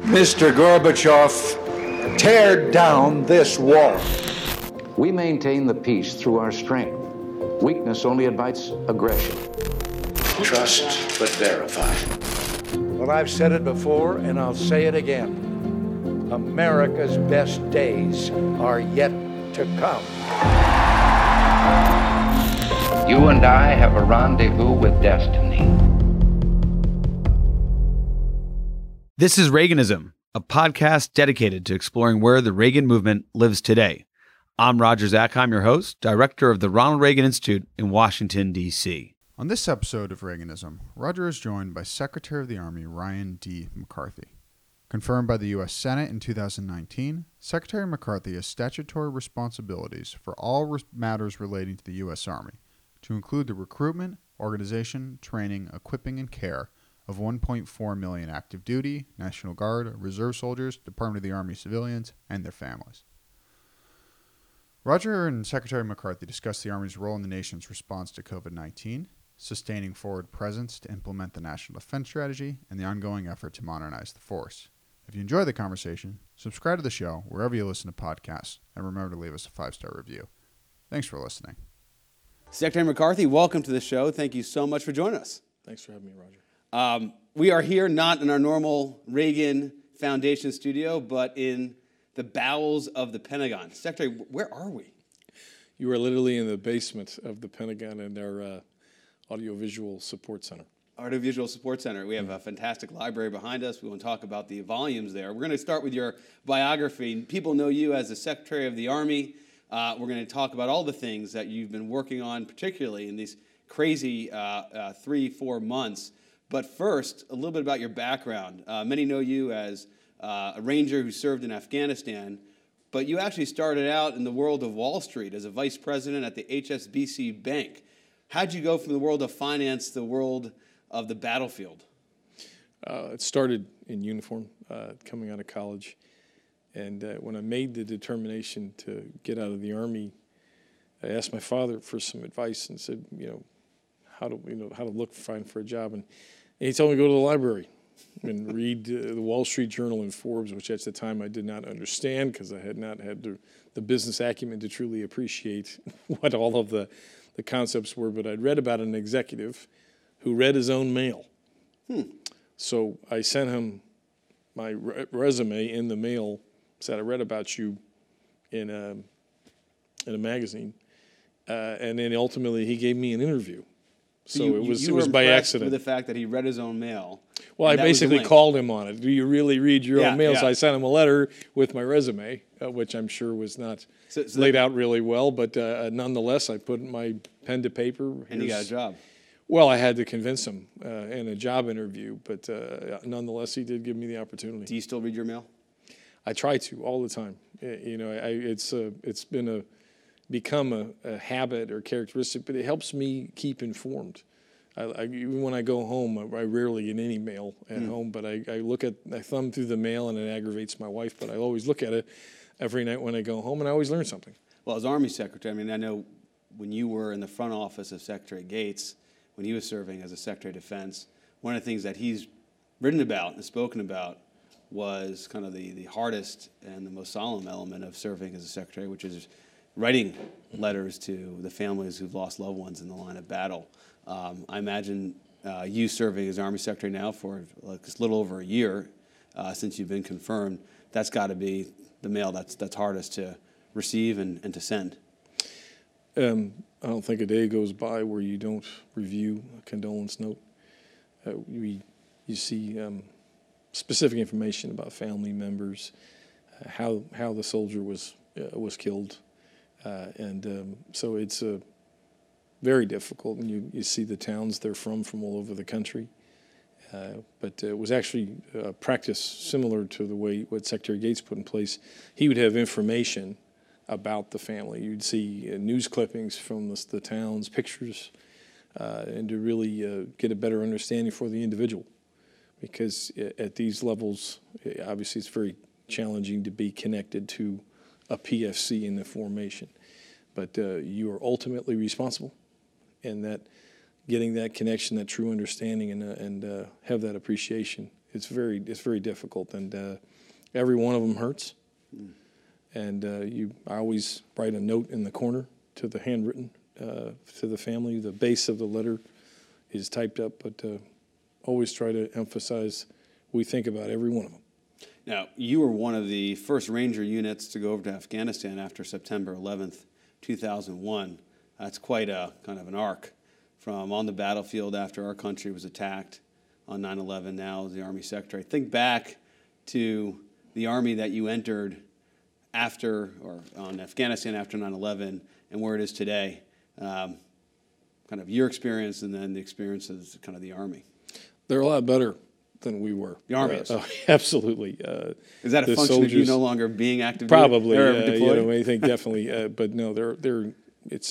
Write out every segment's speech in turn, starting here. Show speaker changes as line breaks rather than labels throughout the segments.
Mr. Gorbachev, tear down this wall.
We maintain the peace through our strength. Weakness only invites aggression.
Trust, but verify.
Well, I've said it before, and I'll say it again. America's best days are yet to come.
You and I have a rendezvous with destiny.
This is Reaganism, a podcast dedicated to exploring where the Reagan movement lives today. I'm Roger Zakheim, your host, director of the Ronald Reagan Institute in Washington, D.C.
On this episode of Reaganism, Roger is joined by Secretary of the Army Ryan D. McCarthy. Confirmed by the U.S. Senate in 2019, Secretary McCarthy has statutory responsibilities for all matters relating to the U.S. Army, to include the recruitment, organization, training, equipping, and care of 1.4 million active duty, National Guard, Reserve soldiers, Department of the Army civilians, and their families. Roger and Secretary McCarthy discussed the Army's role in the nation's response to COVID-19, sustaining forward presence to implement the National Defense Strategy, and the ongoing effort to modernize the force. If you enjoyed the conversation, subscribe to the show wherever you listen to podcasts, and remember to leave us a 5-star review. Thanks for listening.
Secretary McCarthy, welcome to the show. Thank you so much for joining us.
Thanks for having me, Roger.
We are here not in our normal Reagan Foundation studio, but in the bowels of the Pentagon. Secretary, where are we?
You are literally in the basement of the Pentagon and our audiovisual support center.
Audiovisual Support Center. We have a fantastic library behind us. We want to talk about the volumes there. We're going to start with your biography. People know you as the Secretary of the Army. We're going to talk about all the things that you've been working on, particularly in these crazy 3-4 months. But first, a little bit about your background. Many know you as a Ranger who served in Afghanistan, but you actually started out in the world of Wall Street as a vice president at the HSBC Bank. How'd you go from the world of finance to the world of the battlefield?
It started in uniform, coming out of college. And when I made the determination to get out of the Army, I asked my father for some advice and said, how to look fine for a job. And he told me to go to the library and read the Wall Street Journal and Forbes, which at the time I did not understand because I had not had the business acumen to truly appreciate what all of the concepts were. But I'd read about an executive who read his own mail. So I sent him my resume in the mail, said I read about you in a magazine, and then ultimately he gave me an interview. So it was by accident.
With the fact that he read his own mail.
Well, I basically called him on it. Do you really read your own mail?
Yeah.
So I sent him a letter with my resume, which I'm sure was not laid out really well, but nonetheless, I put my pen to paper.
And you got a job.
Well, I had to convince him in a job interview, but nonetheless, he did give me the opportunity.
Do you still read your mail?
I try to all the time. It's become a habit or characteristic, but it helps me keep informed. Even when I go home, I rarely get any mail at home, but I thumb through the mail and it aggravates my wife, but I always look at it every night when I go home and I always learn something.
Well, as Army Secretary, I know when you were in the front office of Secretary Gates, when he was serving as a Secretary of Defense, one of the things that he's written about and spoken about was kind of the hardest and the most solemn element of serving as a Secretary, which is writing letters to the families who've lost loved ones in the line of battle. I imagine you serving as Army Secretary now for a little over a year since you've been confirmed. That's got to be the mail that's hardest to receive and to send.
I don't think a day goes by where you don't review a condolence note. You see specific information about family members, how the soldier was killed. So it's very difficult, and you see the towns they're from all over the country. But it was actually a practice similar to the way what Secretary Gates put in place. He would have information about the family. You'd see news clippings from the towns, pictures, and to really get a better understanding for the individual. Because at these levels, obviously it's very challenging to be connected to a PFC in the formation. But you are ultimately responsible, and that getting that connection, that true understanding, and have that appreciation It's very difficult, and every one of them hurts. And I always write a note in the corner to the handwritten to the family. The base of the letter is typed up, but always try to emphasize we think about every one of them.
Now, you were one of the first Ranger units to go over to Afghanistan after September 11th, 2001. That's quite a kind of an arc from on the battlefield after our country was attacked on 9/11, now as the Army Secretary. Think back to the Army that you entered after, or on Afghanistan after 9/11, and where it is today. Kind of your experience and then the experience of kind of the Army.
They're a lot better than we were.
The Army is.
Absolutely.
Is that a function of you no longer being active?
Probably.
Deployed?
I think definitely. But no, it's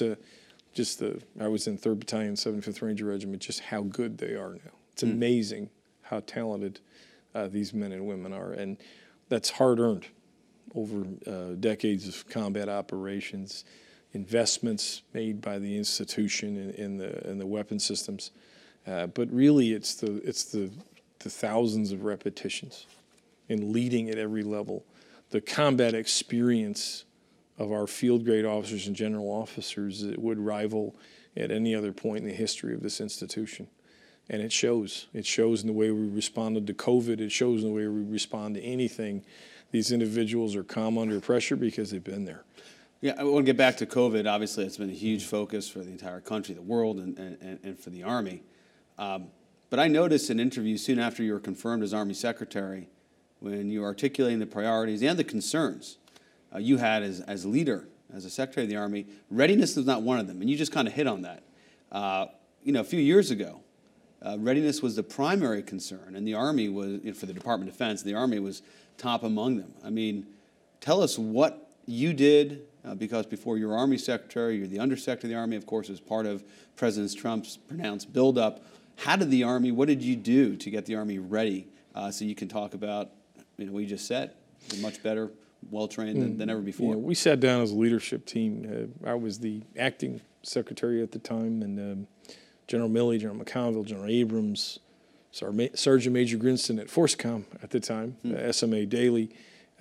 I was in 3rd Battalion, 75th Ranger Regiment, just how good they are now. It's amazing how talented these men and women are. And that's hard-earned over decades of combat operations, investments made by the institution in the weapon systems. But really, it's the thousands of repetitions and leading at every level, the combat experience of our field grade officers and general officers that would rival at any other point in the history of this institution. And it shows. It shows in the way we responded to COVID. It shows in the way we respond to anything. These individuals are calm under pressure because they've been there.
Yeah, I want to get back to COVID. Obviously, it's been a huge focus for the entire country, the world, and for the Army. But I noticed an interview soon after you were confirmed as Army Secretary when you were articulating the priorities and the concerns you had as leader, as a Secretary of the Army. Readiness was not one of them, and you just kind of hit on that. A few years ago, readiness was the primary concern, and the Army was, for the Department of Defense, the Army was top among them. I mean, tell us what you did, because before you were Army Secretary, you're the Undersecretary of the Army, of course, as part of President Trump's pronounced buildup. How did the Army, what did you do to get the Army ready so you can talk about, what you just said, much better, well-trained than ever before?
We sat down as a leadership team. I was the acting secretary at the time, and General Milley, General McConville, General Abrams, Sergeant Major Grinston at FORSCOM at the time, SMA Daily.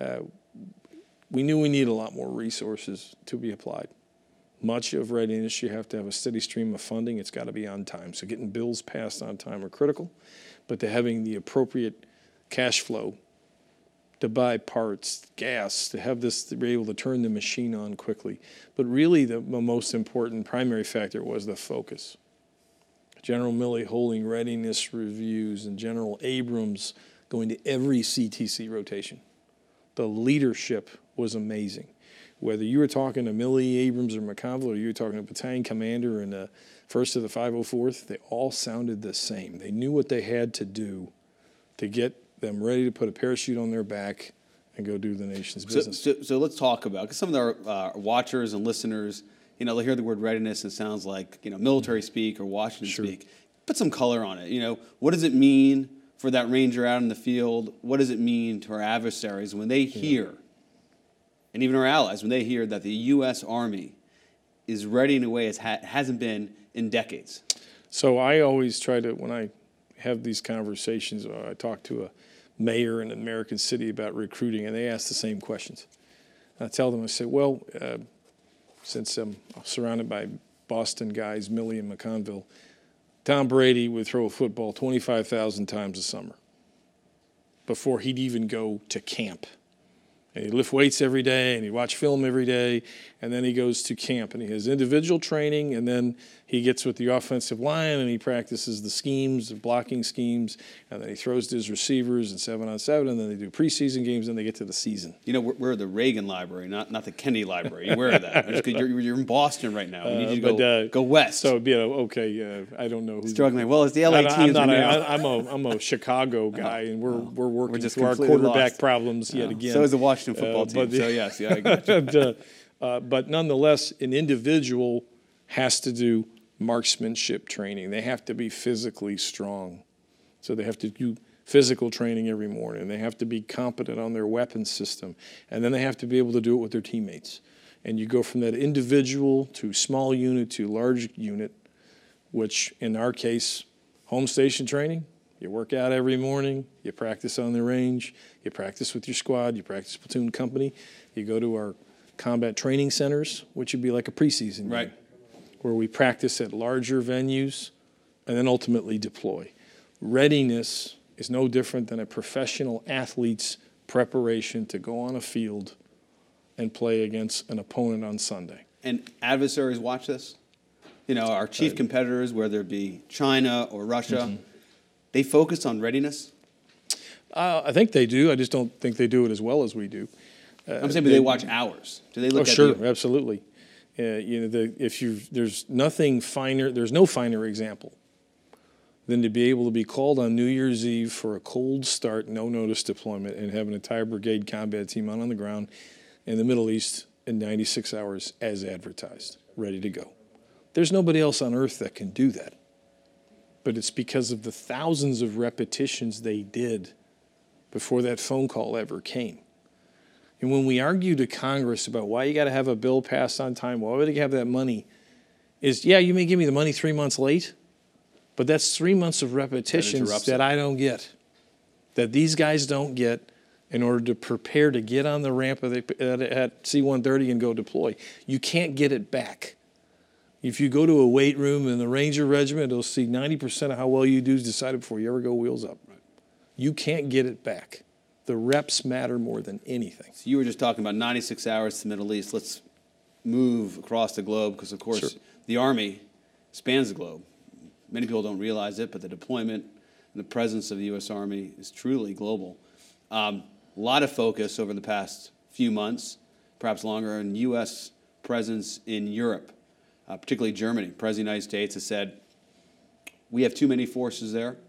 We knew we needed a lot more resources to be applied. Much of readiness, you have to have a steady stream of funding. It's got to be on time. So getting bills passed on time are critical, but to having the appropriate cash flow to buy parts, gas, to have this, to be able to turn the machine on quickly. But really the most important primary factor was the focus. General Milley holding readiness reviews and General Abrams going to every CTC rotation. The leadership was amazing. Whether you were talking to Milley, Abrams, or McConville, or you were talking to a battalion commander and the 1st of the 504th, they all sounded the same. They knew what they had to do to get them ready to put a parachute on their back and go do the nation's business.
So let's talk about, because some of our watchers and listeners, they'll hear the word readiness and it sounds like, military speak or Washington speak. Put some color on it. What does it mean for that Ranger out in the field? What does it mean to our adversaries when they hear, and even our allies, when they hear that the U.S. Army is ready in a way it hasn't been in decades?
So I always try to, when I have these conversations, I talk to a mayor in an American city about recruiting, and they ask the same questions. I tell them, I say, well, since I'm surrounded by Boston guys, Milley and McConville, Tom Brady would throw a football 25,000 times a summer before he'd even go to camp. And he'd lift weights every day, and he'd watch film every day, and then he goes to camp, and he has individual training, and then he gets with the offensive line, and he practices the schemes, the blocking schemes, and then he throws to his receivers in 7-on-7, and then they do preseason games, and they get to the season.
We're the Reagan Library, not the Kennedy Library. You're aware of that. Just 'cause you're in Boston right now. We need you to go west.
So, I don't know who's
struggling. Well, it's the LA teams.
I'm a Chicago guy, and we're working through our quarterback problems yet again.
So is the Washington football team. So yes, I got you.
But nonetheless, an individual has to do marksmanship training. They have to be physically strong. So they have to do physical training every morning. They have to be competent on their weapon system. And then they have to be able to do it with their teammates. And you go from that individual to small unit to large unit, which in our case, home station training, You work out every morning, you practice on the range, you practice with your squad, you practice platoon company, you go to our combat training centers, which would be like a preseason
Right.
game, where we practice at larger venues and then ultimately deploy. Readiness is no different than a professional athlete's preparation to go on a field and play against an opponent on Sunday.
And adversaries watch this. You know, our chief competitors, whether it be China or Russia, they focus on readiness.
I think they do. I just don't think they do it as well as we do.
I'm saying, but they watch ours. Do they look at
sure,
you?
absolutely. You know, there's nothing finer. There's no finer example than to be able to be called on New Year's Eve for a cold start, no notice deployment, and have an entire brigade combat team on the ground in the Middle East in 96 hours as advertised, ready to go. There's nobody else on earth that can do that. But it's because of the thousands of repetitions they did before that phone call ever came. And when we argue to Congress about why you got to have a bill passed on time, why would you have that money, is, yeah, you may give me the money 3 months late, but that's 3 months of repetitions that I don't get, that these guys don't get in order to prepare to get on the ramp at C-130 and go deploy. You can't get it back. If you go to a weight room in the Ranger Regiment, it'll see 90% of how well you do is decided before you ever go wheels up. Right. You can't get it back. The reps matter more than anything.
So you were just talking about 96 hours to the Middle East. Let's move across the globe because, of course, the Army spans the globe. Many people don't realize it, but the deployment and the presence of the U.S. Army is truly global. A lot of focus over the past few months, perhaps longer, on U.S. presence in Europe, particularly Germany. The President of the United States has said, we have too many forces there.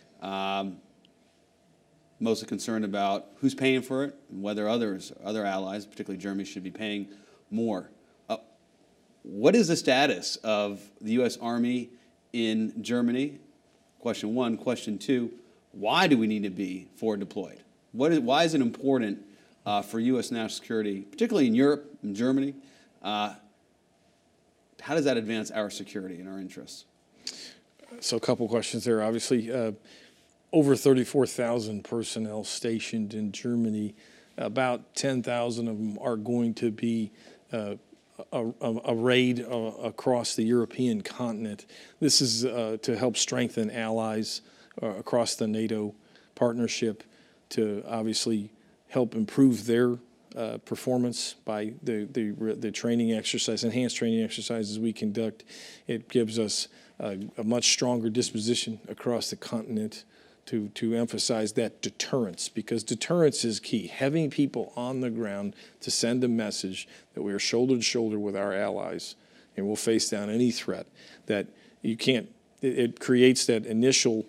Mostly concerned about who's paying for it and whether other allies, particularly Germany, should be paying more. What is the status of the U.S. Army in Germany? Question one. Question two, why do we need to be forward deployed? Why is it important for U.S. national security, particularly in Europe and Germany? How does that advance our security and our interests?
So a couple questions there. Obviously, over 34,000 personnel stationed in Germany. About 10,000 of them are going to be a raid across the European continent. This is to help strengthen allies across the NATO partnership, to obviously help improve their performance by the training exercise, enhanced training exercises we conduct. It gives us a much stronger disposition across the continent to emphasize that deterrence, because deterrence is key. Having people on the ground to send a message that we are shoulder to shoulder with our allies and we'll face down any threat, that you can't, it creates that initial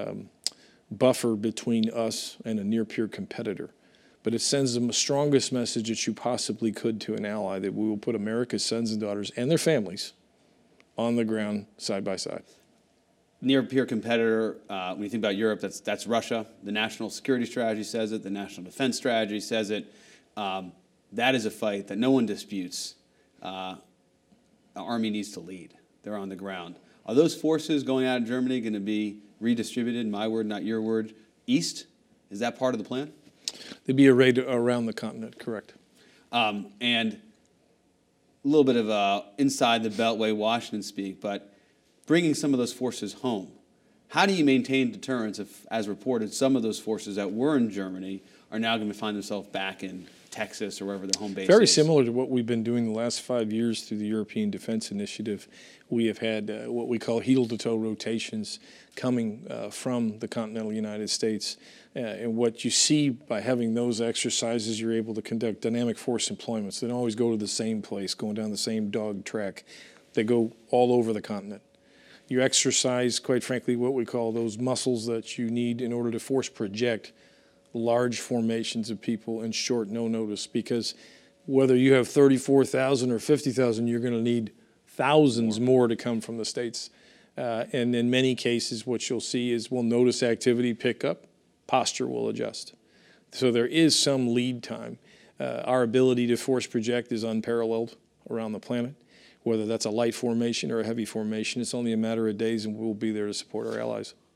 buffer between us and a near-peer competitor. But it sends them the strongest message that you possibly could to an ally, that we will put America's sons and daughters and their families on the ground side by side.
Near-peer competitor, when you think about Europe, that's Russia. The national security strategy says it. The national defense strategy says it. That is a fight that no one disputes. The Army needs to lead. They're on the ground. Are those forces going out of Germany going to be redistributed, my word, not your word, east? Is that part of the plan?
They'd be arrayed around the continent, correct.
And a little bit of inside the Beltway Washington speak, but bringing some of those forces home. How do you maintain deterrence if, as reported, some of those forces that were in Germany are now going to find themselves back in Texas or wherever their home base is?
Very similar to what we've been doing the last 5 years through the European Defense Initiative. We have had what we call heel-to-toe rotations coming from the continental United States. And what you see by having those exercises, you're able to conduct dynamic force employments. They don't always go to the same place, going down the same dog track. They go all over the continent. You exercise, quite frankly, what we call those muscles that you need in order to force project large formations of people in short no notice, because whether you have 34,000 or 50,000, you're going to need thousands more to come from the States. And in many cases, what you'll see is we'll notice activity pick up, posture will adjust. So there is some lead time. Our ability to force project is unparalleled around the planet. Whether that's a light formation or a heavy formation, it's only a matter of days, and we'll be there to support our allies.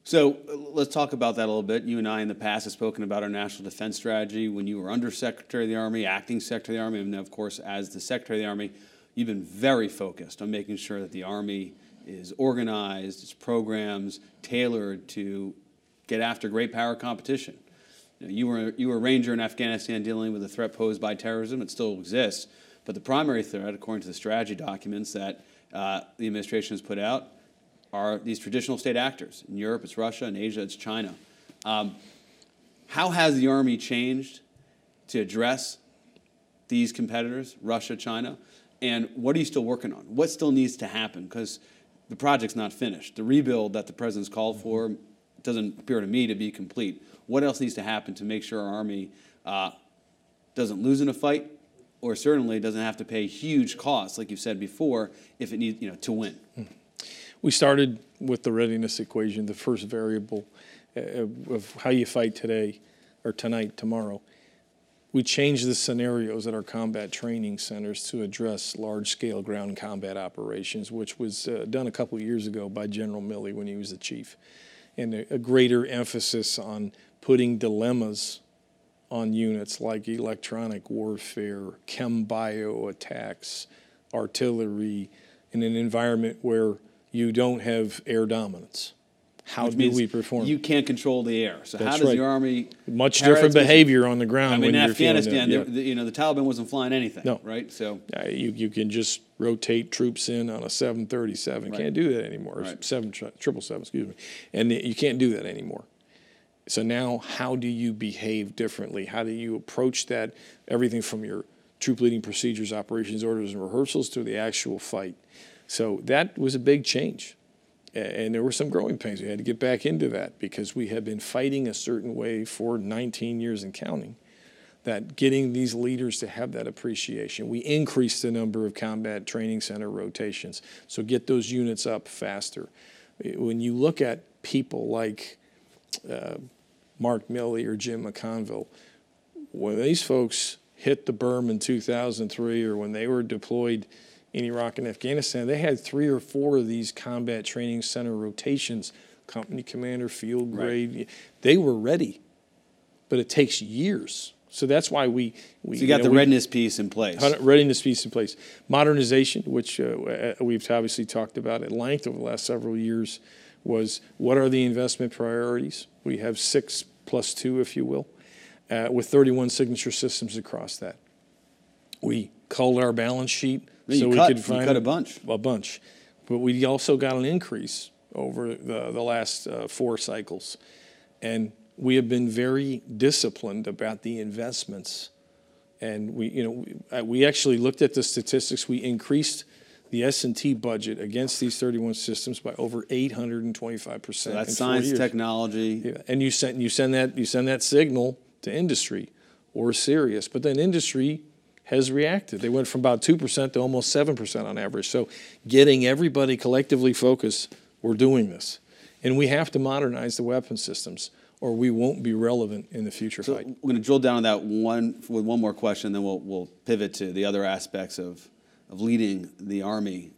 So let's talk about that a little bit. You and I in the past have spoken about our national defense strategy. When you were Under Secretary of the Army, Acting Secretary of the Army, and of course as the Secretary of the Army, you've been very focused on making sure that the Army is organized, its programs tailored to get after great power competition. You were a Ranger in Afghanistan dealing with the threat posed by terrorism. It still exists. But the primary threat, according to the strategy documents that the administration has put out, are these traditional state actors. In Europe, it's Russia. In Asia, it's China. How has the Army changed to address these competitors, Russia, China? And what are you still working on? What still needs to happen? Because the project's not finished. The rebuild that the President's called for doesn't appear to me to be complete. What else needs to happen to make sure our Army doesn't lose in a fight, or certainly doesn't have to pay huge costs, like you said before, if it needs, to win?
We started with the readiness equation, the first variable of how you fight today or tonight, tomorrow. We changed the scenarios at our combat training centers to address large-scale ground combat operations, which was done a couple of years ago by General Milley when he was the chief, and a greater emphasis on putting dilemmas on units like electronic warfare, chem-bio attacks, artillery, in an environment where you don't have air dominance. How do we perform?
You can't control the air. So
That's
how does
right.
the Army...
Much different behavior on the ground.
I mean,
when
in
you're feeling
Afghanistan,
that,
the Taliban wasn't flying anything,
No.
right? So
you can just rotate troops in on a 737.
Right.
Can't do that anymore.
Right.
777, excuse me. And you can't do that anymore. So now, how do you behave differently? How do you approach that? Everything from your troop leading procedures, operations orders, and rehearsals to the actual fight. So that was a big change. And there were some growing pains. We had to get back into that because we had been fighting a certain way for 19 years and counting, that getting these leaders to have that appreciation. We increased the number of combat training center rotations, so get those units up faster. When you look at people like Mark Milley or Jim McConville, when these folks hit the berm in 2003 or when they were deployed in Iraq and Afghanistan, they had 3 or 4 of these combat training center rotations, company commander, field grade. Right. They were ready, but it takes years. So that's why we
so you got the readiness piece in place.
Readiness piece in place. Modernization, which we've obviously talked about at length over the last several years, was what are the investment priorities? We have 6 plus 2, if you will, with 31 signature systems across that. We culled our balance sheet.
You cut a bunch.
A bunch. But we also got an increase over the last 4 cycles. And we have been very disciplined about the investments. And we actually looked at the statistics. We increased the S&T budget against these 31 systems by over 825%.
So that's science, technology.
Yeah. And you send that signal to industry or Sirius. But then industry has reacted. They went from about 2% to almost 7% on average. So getting everybody collectively focused, we're doing this. And we have to modernize the weapon systems or we won't be relevant in the future fight.
We're going to drill down on that with one more question, then we'll pivot to the other aspects of leading the Army.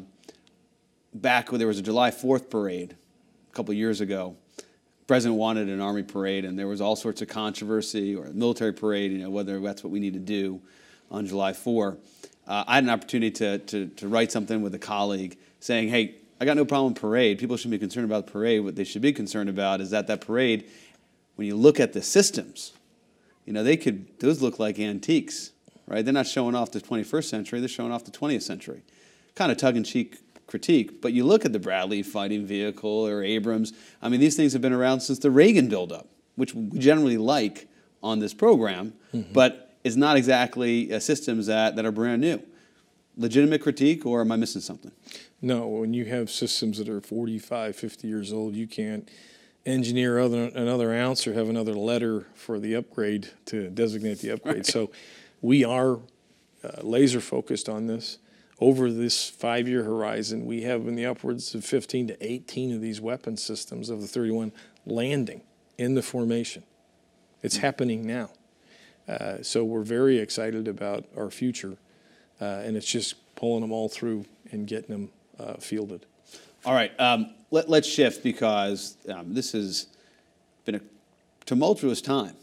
Back when there was a July 4th parade a couple years ago, the President wanted an Army parade, and there was all sorts of controversy, or a military parade, whether that's what we need to do on July 4. I had an opportunity to write something with a colleague saying, hey, I got no problem with parade. People shouldn't be concerned about the parade. What they should be concerned about is that parade, when you look at the systems, those look like antiques, right? They're not showing off the 21st century. They're showing off the 20th century. Kind of tongue-in-cheek critique, but you look at the Bradley fighting vehicle or Abrams. I mean, these things have been around since the Reagan buildup, which we generally like on this program, but it's not exactly systems that are brand new. Legitimate critique, or am I missing something?
No, when you have systems that are 45, 50 years old, you can't engineer another ounce or have another letter for the upgrade to designate the upgrade. Right. So we are laser focused on this. Over this 5-year horizon, we have in the upwards of 15 to 18 of these weapon systems of the 31 landing in the formation. It's happening now. So we're very excited about our future, and it's just pulling them all through and getting them fielded.
All right, let's shift because this has been a tumultuous time.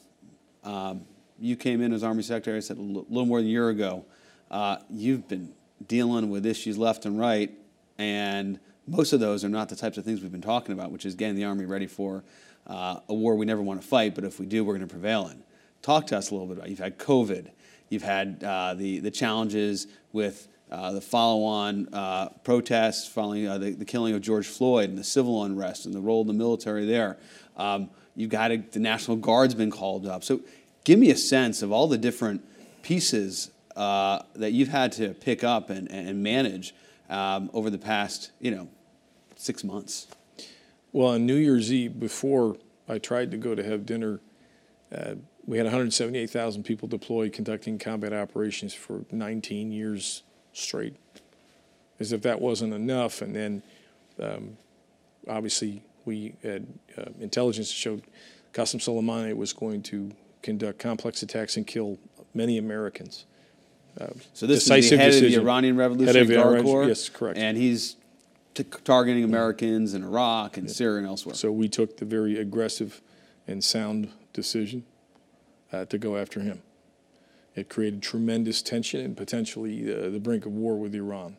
You came in as Army Secretary, I said a little more than a year ago. You've been dealing with issues left and right, and most of those are not the types of things we've been talking about, which is getting the Army ready for a war we never want to fight, but if we do, we're going to prevail in. Talk to us a little bit about it. You've had COVID. You've had the challenges with the follow-on protests following the killing of George Floyd and the civil unrest and the role of the military there. You've got the National Guard's been called up. So give me a sense of all the different pieces that you've had to pick up and manage over the past, 6 months.
Well, on New Year's Eve, before I tried to go to have dinner, we had 178,000 people deployed conducting combat operations for 19 years straight, as if that wasn't enough. And then, obviously, we had intelligence that showed Qasem Soleimani was going to conduct complex attacks and kill many Americans.
So this is the head of the Iranian Revolutionary Guard Corps?
Yes, correct.
And he's targeting Americans in Iraq and Syria and elsewhere.
So we took the very aggressive and sound decision to go after him. It created tremendous tension and potentially the brink of war with Iran.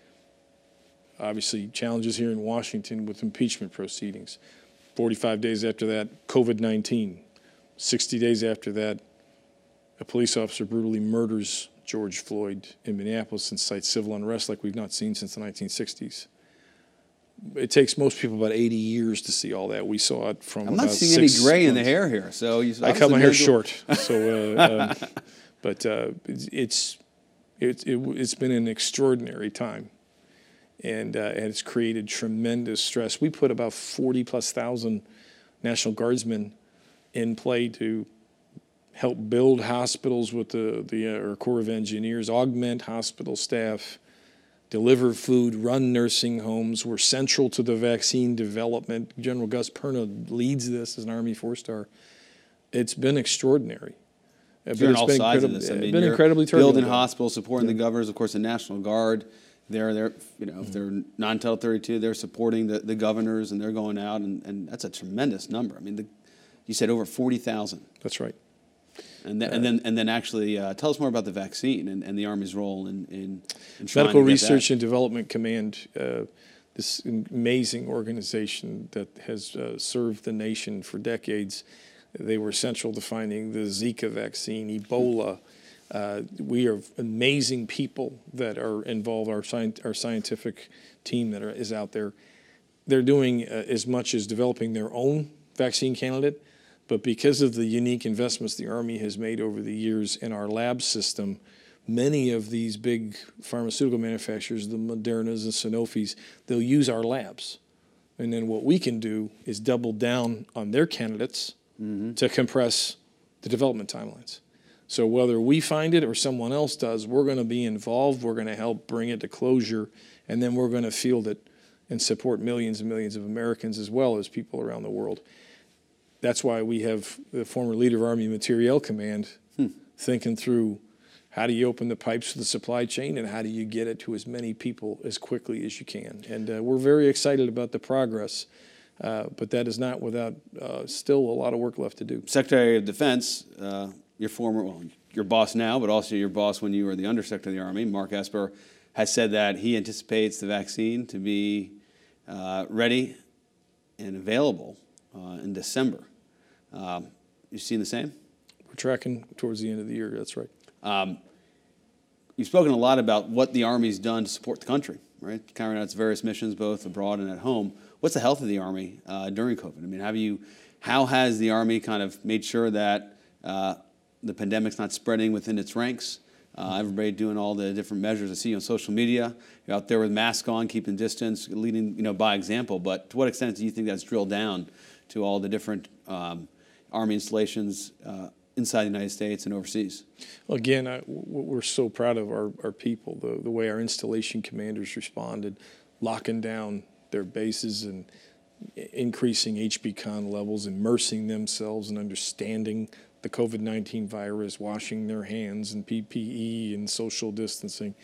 Obviously, challenges here in Washington with impeachment proceedings. 45 days after that, COVID-19. 60 days after that, a police officer brutally murders George Floyd in Minneapolis, incites civil unrest like we've not seen since the 1960s. It takes most people about 80 years to see all that. We saw it from
I'm
about
not seeing any
6
gray in
months.
the hair here. So
I cut my hair short. So, but it's been an extraordinary time, and it's created tremendous stress. We put about 40,000+ National Guardsmen in play to help build hospitals with our Corps of Engineers, augment hospital staff, deliver food, run nursing homes. We're central to the vaccine development. General Gus Perna leads this as an Army 4-star. It's been extraordinary.
You're on all sides of this. I mean,
it's been
you're
incredibly turbulent.
building hospitals, supporting the governors, of course, the National Guard. They're if they're non-Title 32, they're supporting the governors, and they're going out, and that's a tremendous number. I mean, you said over 40,000.
That's right.
And then actually tell us more about the vaccine and the Army's role in
Medical Research and Development Command, this amazing organization that has served the nation for decades. They were central to finding the Zika vaccine, Ebola. We are amazing people that are involved. Our scientific team that is out there. They're doing as much as developing their own vaccine candidate. But because of the unique investments the Army has made over the years in our lab system, many of these big pharmaceutical manufacturers, the Modernas and Sanofis, they'll use our labs. And then what we can do is double down on their candidates to compress the development timelines. So whether we find it or someone else does, we're going to be involved, we're going to help bring it to closure, and then we're going to field it and support millions and millions of Americans as well as people around the world. That's why we have the former leader of Army Materiel Command thinking through how do you open the pipes for the supply chain and how do you get it to as many people as quickly as you can. And we're very excited about the progress, but that is not without still a lot of work left to do.
Secretary of Defense, your boss now, but also your boss when you were the Undersecretary of the Army, Mark Esper, has said that he anticipates the vaccine to be ready and available in December. You seen the same?
We're tracking towards the end of the year, that's right.
You've spoken a lot about what the Army's done to support the country, right? Carrying out its various missions, both abroad and at home. What's the health of the Army during COVID? I mean, how has the Army kind of made sure that the pandemic's not spreading within its ranks? Everybody doing all the different measures I see on social media. You're out there with masks on, keeping distance, leading by example. But to what extent do you think that's drilled down to all the different Army installations inside the United States and overseas?
Well, again, we're so proud of our people, the way our installation commanders responded, locking down their bases and increasing HBCon levels, immersing themselves in understanding the COVID-19 virus, washing their hands and PPE and social distancing.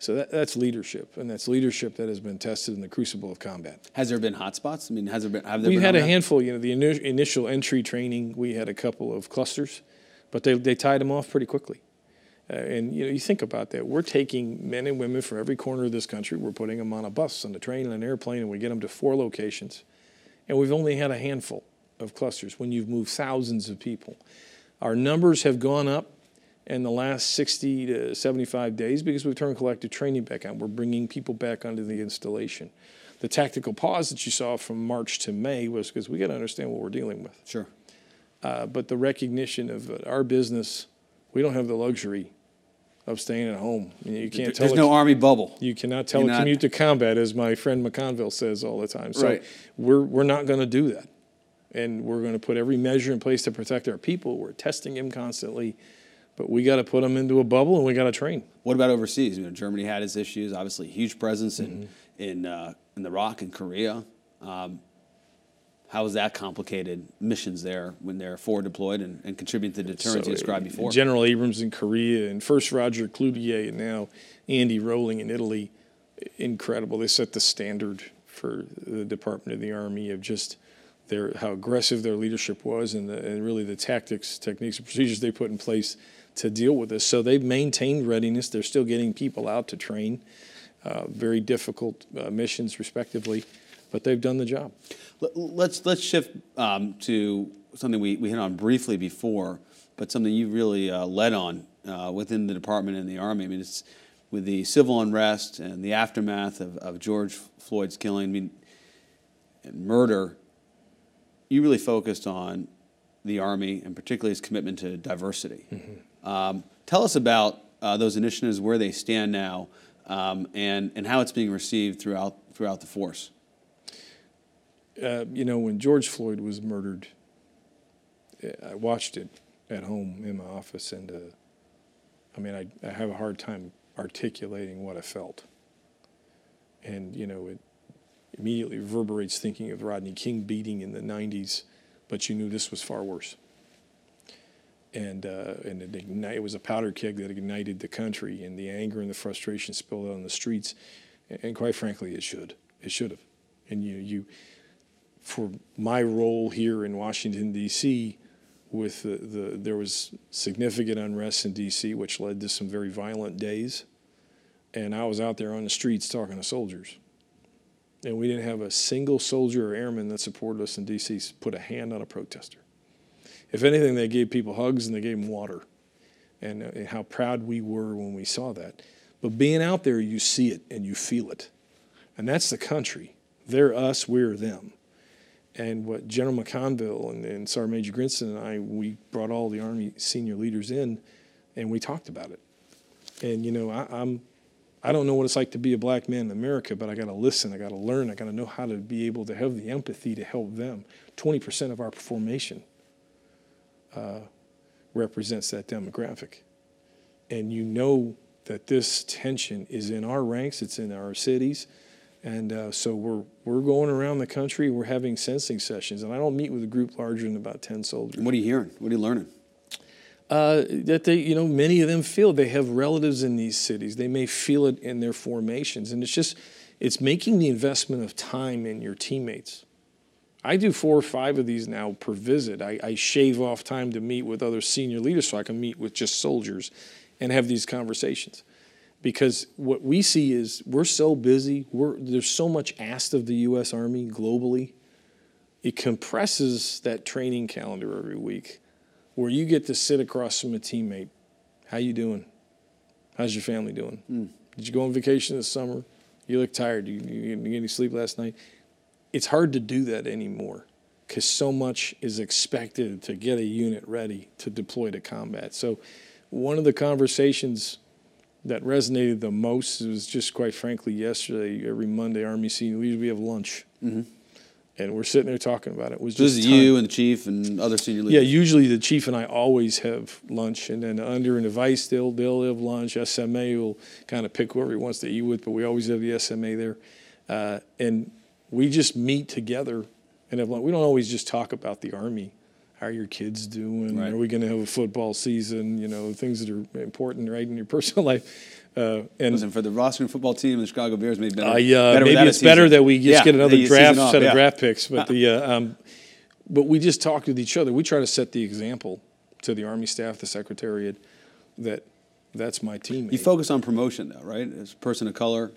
So that's leadership, and that's leadership that has been tested in the crucible of combat.
Has there been hotspots? I mean, have there
We
been
had a
on that?
handful. The initial entry training, we had a couple of clusters, but they tied them off pretty quickly. And you think about that. We're taking men and women from every corner of this country. We're putting them on a bus, on a train, on an airplane, and we get them to 4 locations. And we've only had a handful of clusters when you've moved thousands of people. Our numbers have gone up in the last 60 to 75 days because we've turned collective training back on. We're bringing people back onto the installation. The tactical pause that you saw from March to May was because we got to understand what we're dealing with.
Sure.
But the recognition of our business, we don't have the luxury of staying at home. I mean, you can't tell
There's no Army bubble.
You cannot telecommute to combat, as my friend McConville says all the time. So
Right.
we're not going to do that. And we're going to put every measure in place to protect our people. We're testing them constantly. But we got to put them into a bubble, and we got to train.
What about overseas? Germany had its issues. Obviously, huge presence in Iraq and Korea. How has that complicated missions there when they're forward deployed and contribute to the deterrence you described before?
General Abrams in Korea, and first Roger Cloutier, and now Andy Rowling in Italy, incredible. They set the standard for the Department of the Army of just how aggressive their leadership was, and really the tactics, techniques, and procedures they put in place to deal with this. So they've maintained readiness. They're still getting people out to train, very difficult missions, respectively, but they've done the job.
Let's shift to something we hit on briefly before, but something you really led on within the department and the Army. I mean, it's with the civil unrest and the aftermath of George Floyd's killing, and murder. You really focused on the Army and particularly its commitment to diversity. Mm-hmm. Tell us about those initiatives, where they stand now, and how it's being received throughout the force.
When George Floyd was murdered, I watched it at home in my office, and I have a hard time articulating what I felt. And, it immediately reverberates thinking of Rodney King beating in the 90s, but you knew this was far worse. And it was a powder keg that ignited the country, and the anger and the frustration spilled out on the streets. And quite frankly, it should have. And for my role here in Washington, D.C., with there was significant unrest in D.C., which led to some very violent days. And I was out there on the streets talking to soldiers. And we didn't have a single soldier or airman that supported us in D.C. put a hand on a protester. If anything, they gave people hugs and they gave them water. And how proud we were when we saw that. But being out there, you see it and you feel it. And that's the country. They're us, we're them. And what General McConville and Sergeant Major Grinston and I, we brought all the Army senior leaders in, and we talked about it. And, I don't know what it's like to be a black man in America, but I got to listen, I got to learn, I got to know how to be able to have the empathy to help them. 20% of our formation represents that demographic. And you know that this tension is in our ranks, it's in our cities. And so we're going around the country, we're having sensing sessions, and I don't meet with a group larger than about 10 soldiers.
What are you hearing? What are you learning?
That they, many of them feel they have relatives in these cities. They may feel it in their formations, and it's making the investment of time in your teammates. I do 4 or 5 of these now per visit. I shave off time to meet with other senior leaders so I can meet with just soldiers and have these conversations. Because what we see is we're so busy, there's so much asked of the U.S. Army globally, it compresses that training calendar every week where you get to sit across from a teammate. How you doing? How's your family doing? Did you go on vacation this summer? You look tired. You get any sleep last night? It's hard to do that anymore because so much is expected to get a unit ready to deploy to combat. So one of the conversations that resonated the most was just, quite frankly, yesterday. Every Monday, Army senior leaders, we have lunch. Mm-hmm. And we're sitting there talking about it. It was just
this is you and the chief and other senior leaders?
Yeah, usually the chief and I always have lunch. And then under and the vice, they'll have lunch. SMA will kind of pick whoever he wants to eat with, but we always have the SMA there. And we just meet together and have lunch. We don't always just talk about the Army. how are your kids doing?
Right.
Are we going to have a football season? You know, things that are important, right, in your personal life. And
Listen, for the Washington football team, the Chicago Bears may be better.
maybe
without a
it's better
season.
that we just get another
season off,
set
yeah.
of draft picks. But but we just talk with each other. We try to set the example to the Army staff, the Secretariat, that's my teammate.
You focus on promotion, though, right? As a person of color,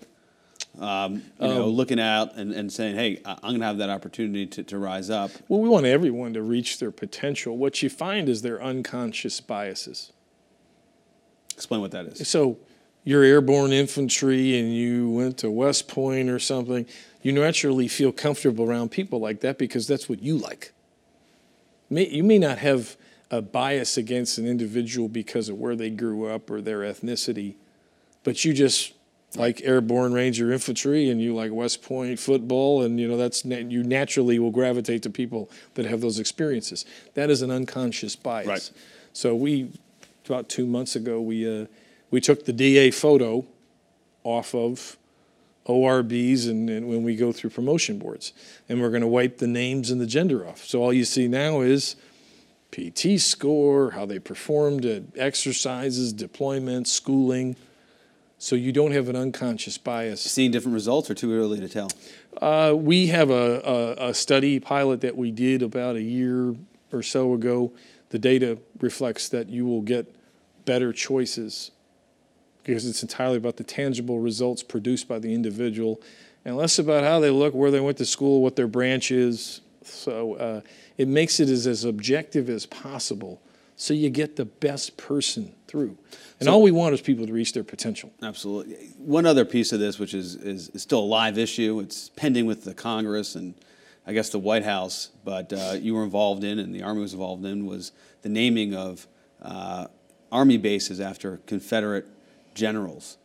looking out and saying, hey, I'm going to have that opportunity to rise up.
Well, we want everyone to reach their potential. What you find is their unconscious biases.
Explain what that is.
So you're airborne infantry and you went to West Point or something, you naturally feel comfortable around people like that because that's what you like. You may not have a bias against an individual because of where they grew up or their ethnicity, but you just like airborne Ranger infantry and you like West Point football, and you naturally will gravitate to people that have those experiences. That is an unconscious bias.
Right.
So about 2 months ago, we took the DA photo off of ORBs and when we go through promotion boards, and we're going to wipe the names and the gender off. So all you see now is PT score, how they performed at exercises, deployments, schooling. So you don't have an unconscious bias.
Seeing different results or too early to tell?
We have a study pilot that we did about a year or so ago. The data reflects that you will get better choices because it's entirely about the tangible results produced by the individual and less about how they look, where they went to school, what their branch is. So it makes it as objective as possible so you get the best person through. And all we want is people to reach their potential.
Absolutely. One other piece of this, which is still a live issue, it's pending with the Congress and I guess the White House, but you were involved in and the Army was involved in, was the naming of Army bases after Confederate generals.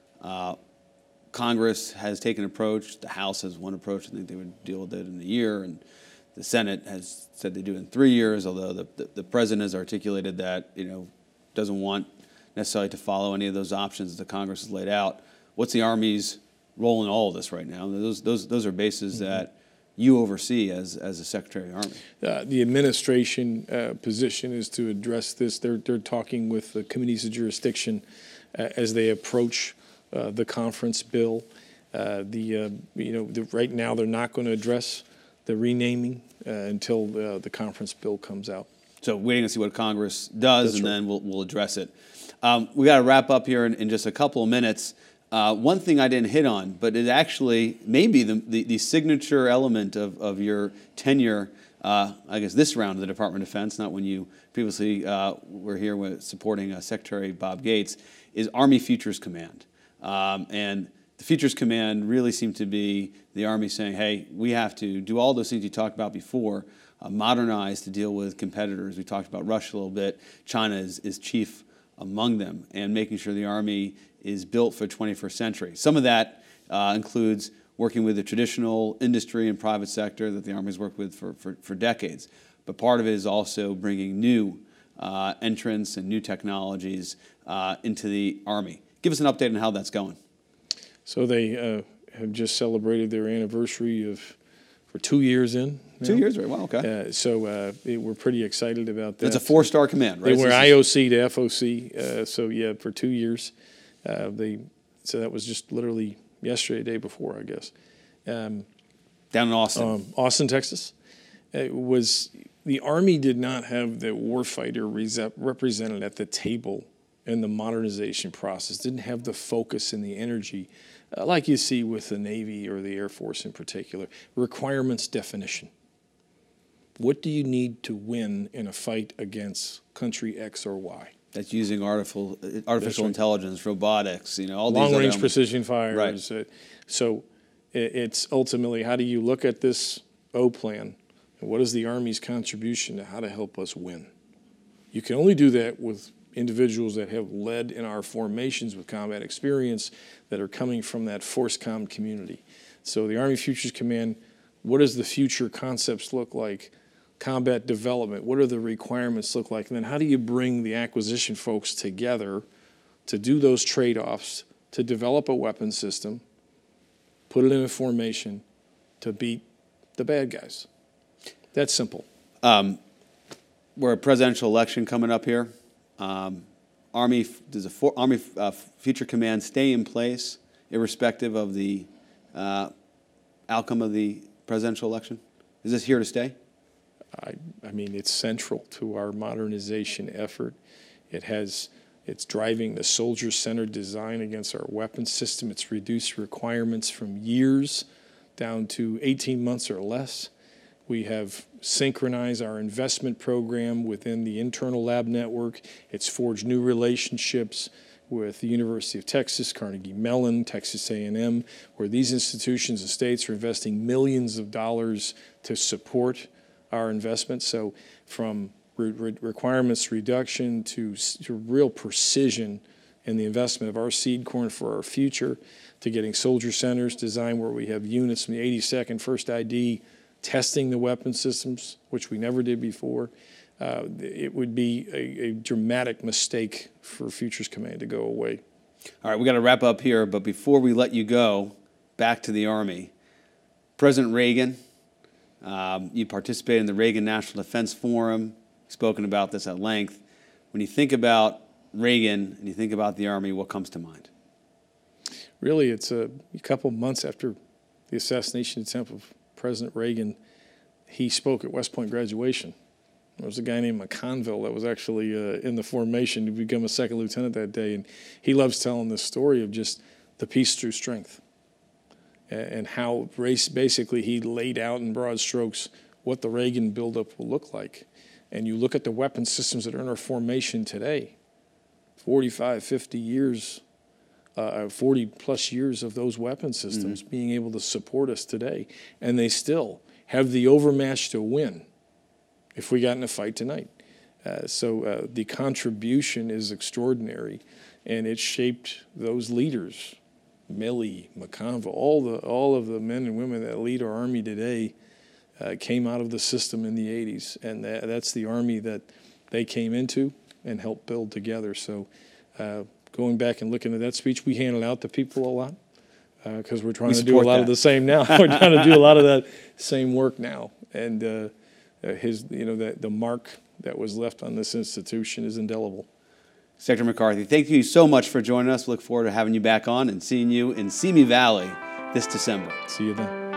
Congress has taken an approach. The House has one approach. I think they would deal with it in a year, and the Senate has said they do it in 3 years. Although the president has articulated that doesn't want necessarily to follow any of those options that the Congress has laid out. What's the Army's role in all of this right now? Those are bases that you oversee as a Secretary of the Army.
The administration position is to address this. They're talking with the committees of jurisdiction as they approach the conference bill. Right now they're not going to address the renaming until the conference bill comes out.
So waiting to see what Congress does,
That's
and
right.
then we'll address it. We got to wrap up here in just a couple of minutes. One thing I didn't hit on, but it actually may be the signature element of your tenure, I guess this round of the Department of Defense, not when you previously were here with supporting Secretary Bob Gates, is Army Futures Command. And the Futures Command really seemed to be the Army saying, hey, we have to do all those things you talked about before, modernize to deal with competitors. We talked about Russia a little bit. China is chief among them, and making sure the Army is built for the 21st century. Some of that includes working with the traditional industry and private sector that the Army's worked with for decades. But part of it is also bringing new entrants and new technologies into the Army. Give us an update on how that's going.
So they have just celebrated their anniversary for 2 years in. Now.
2 years, right? Wow, okay.
We're pretty excited about that.
It's a 4-star command, right?
They were IOC to FOC, for 2 years. So that was just literally yesterday, day before, I guess.
Down in Austin.
Austin, Texas. The Army did not have the warfighter represented at the table in the modernization process, didn't have the focus and the energy like you see with the Navy or the Air Force in particular. Requirements definition. What do you need to win in a fight against country X or Y?
That's using artificial intelligence, robotics, all these
long-range precision fires.
Right.
So it's ultimately, how do you look at this O plan, and what is the Army's contribution to how to help us win? You can only do that with individuals that have led in our formations with combat experience that are coming from that FORSCOM community. So the Army Futures Command, what does the future concepts look like? Combat development, what do the requirements look like? And then how do you bring the acquisition folks together to do those trade-offs, to develop a weapon system, put it in a formation to beat the bad guys? That's simple.
we're a presidential election coming up here. Army Future Command stay in place irrespective of the outcome of the presidential election? Is this here to stay?
I mean, it's central to our modernization effort. It's driving the soldier-centered design against our weapons system. It's reduced requirements from years down to 18 months or less. We have synchronized our investment program within the internal lab network. It's forged new relationships with the University of Texas, Carnegie Mellon, Texas A&M, where these institutions and states are investing millions of dollars to support our investments. So from requirements reduction to real precision in the investment of our seed corn for our future, to getting soldier centers designed where we have units from the 82nd 1st ID testing the weapon systems, which we never did before. It would be a dramatic mistake for Futures Command to go away.
All right, we got to wrap up here, but before we let you go back to the Army, President Reagan, you participated in the Reagan National Defense Forum, spoken about this at length. When you think about Reagan and you think about the Army, what comes to mind?
Really, it's a couple months after the assassination attempt of President Reagan. He spoke at West Point graduation. There was a guy named McConville that was actually in the formation to become a second lieutenant that day, and he loves telling this story of just the peace through strength and how basically he laid out in broad strokes what the Reagan buildup will look like. And you look at the weapon systems that are in our formation today, 45, 50 years, 40 plus years of those weapon systems being able to support us today. And they still have the overmatch to win if we got in a fight tonight. So the contribution is extraordinary, and it shaped those leaders, Milley, McConville, all of the men and women that lead our Army today came out of the system in the 80s, and that's the Army that they came into and helped build together. So going back and looking at that speech, we handed out to people a lot because we're trying to do a lot of the same now. We're trying to do a lot of that same work now, and the mark that was left on this institution is indelible.
Secretary McCarthy, thank you so much for joining us. We look forward to having you back on and seeing you in Simi Valley this December.
See you then.